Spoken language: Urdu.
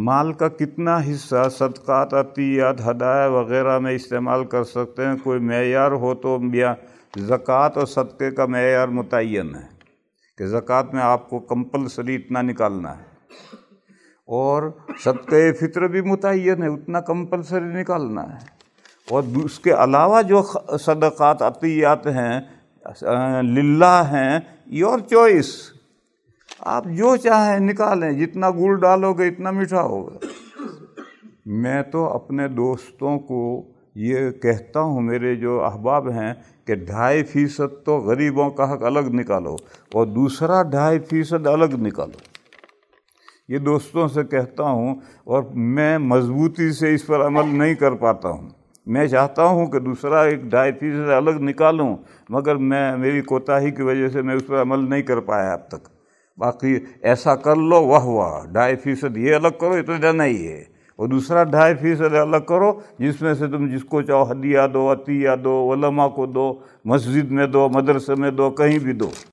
مال کا کتنا حصہ صدقات، عطیات، ہدایہ وغیرہ میں استعمال کر سکتے ہیں، کوئی معیار ہو تو یا زکوٰۃ اور صدقے کا معیار متعین ہے کہ زکوٰۃ میں آپ کو کمپلسری اتنا نکالنا ہے، اور صدقہ فطر بھی متعین ہے، اتنا کمپلسری نکالنا ہے، اور اس کے علاوہ جو صدقات عطیات ہیں للہ ہیں، یور چوائس، آپ جو چاہیں نکالیں، جتنا گڑ ڈالو گے اتنا میٹھا ہوگا۔ میں تو اپنے دوستوں کو یہ کہتا ہوں، میرے جو احباب ہیں، کہ 2.5% تو غریبوں کا حق الگ نکالو اور دوسرا 2.5% الگ نکالو۔ یہ دوستوں سے کہتا ہوں، اور میں مضبوطی سے اس پر عمل نہیں کر پاتا ہوں۔ میں چاہتا ہوں کہ دوسرا 2.5% الگ نکالوں، مگر میری کوتاہی کی وجہ سے میں اس پر عمل نہیں کر پایا اب تک۔ باقی ایسا کر لو، واہ واہ، 2.5% یہ الگ کرو، اتنا نہیں ہے، اور دوسرا 2.5% الگ کرو، جس میں سے تم جس کو چاہو ہدیہ دو، عطیہ دو، علماء کو دو، مسجد میں دو، مدرسے میں دو، کہیں بھی دو۔